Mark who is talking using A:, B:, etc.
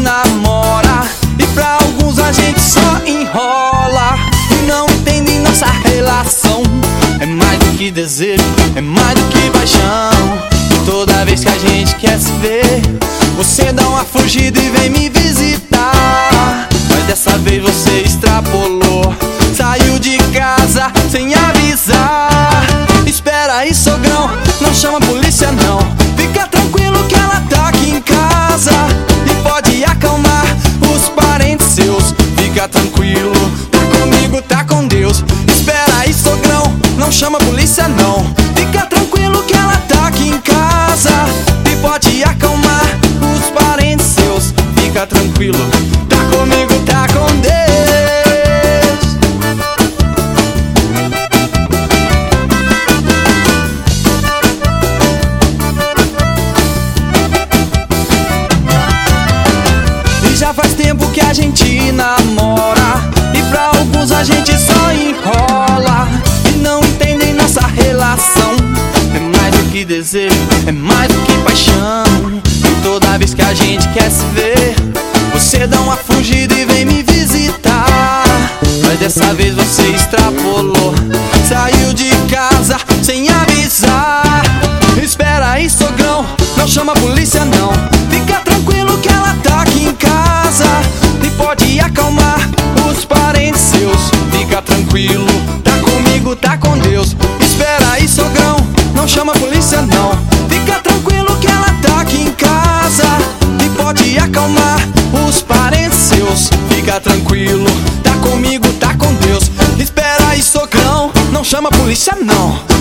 A: namora e pra alguns a gente só enrola e não entendem nossa relação. É mais do que desejo, é mais do que paixão. Toda vez que a gente quer se ver, você dá uma fugida e vem me visitar. Mas dessa vez você extrapolou, saiu de casa sem avisar. Espera aí, sogrão, não chama a polícia não. Fica tranquilo que ela tá aqui em casa e pode acalmar os parentes seus. Fica tranquilo, tá comigo, tá com Deus. Espera aí, sogrão, não chama a polícia não. Fica tranquilo que ela tá aqui em casa e pode acalmar os parentes seus. Fica tranquilo, tá comigo, tá com Deus. E já faz tempo que a gente namora e pra alguns a gente só enrola e não entendem nossa relação. É mais do que desejo, é mais do que paixão. E toda vez que a gente quer se ver, você dá uma fugida e vem me visitar. Mas dessa vez você extrapolou, saiu de casa sem avisar. Espera aí, sogrão, não chama a polícia não. Fica tranquilo que ela tá aqui em casa e pode acalmar os parentes seus. Fica tranquilo, tá comigo, tá com Deus. Espera aí, sogrão, não chama a polícia não. Fica tranquilo que ela tá aqui em casa e pode acalmar os parentes seus. Fica tranquilo, tá comigo, tá com Deus. Espera aí, sogrão, não chama a polícia não.